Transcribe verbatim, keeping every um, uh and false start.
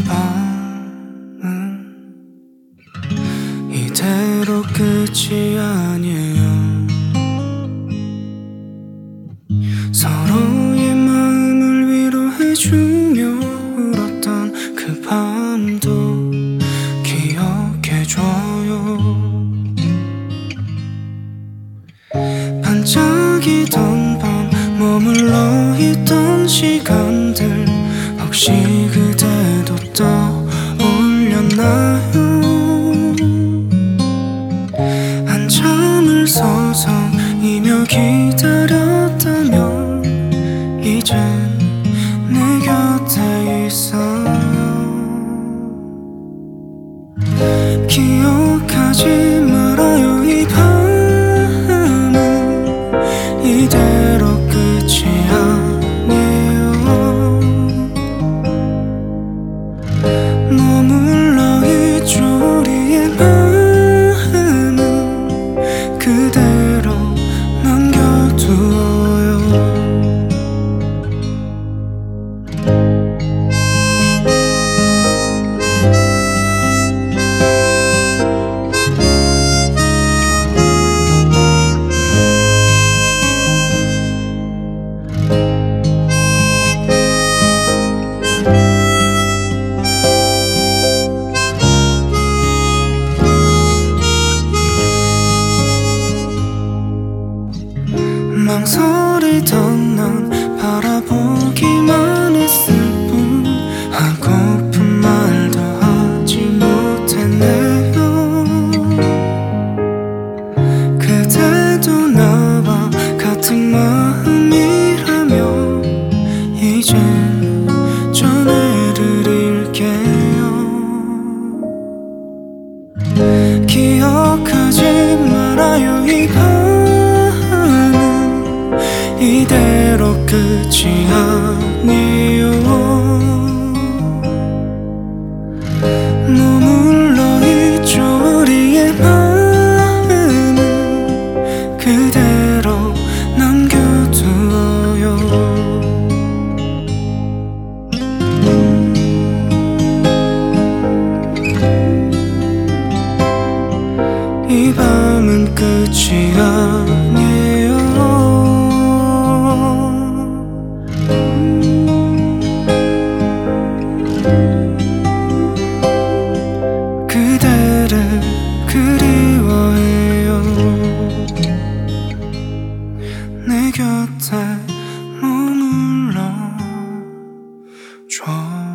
밤은 이대로 끝이 아니에요. 서로의 마음을 위로해주며 울었던 그 밤도 기억해줘요. 반짝이던 밤 머물러 있던 시간들 혹시 그대도 떠올렸나요? 한참을 서성이며 기다렸다면 이젠 내 곁에 있어요. 기억하지 말아요. 이 밤은 이대로 끝이 아니에요. 머물러 있죠. 우리의 마음은 그대로 남겨두어요. 망설이던 난 바라보기만 했을 뿐 하고픈 말도 하지 못했네요. 그대도 나와 같은 마음이라면 이젠 전해드릴게요. 기억하지 말아요. 이 밤 이대로 끝이 아니에요. 머물러 있죠. 우리의 마음은 그대로 남겨두어요. 이 밤은 끝이 아니에요. 그대를 그리워해요. 내 곁에 머물러 줘.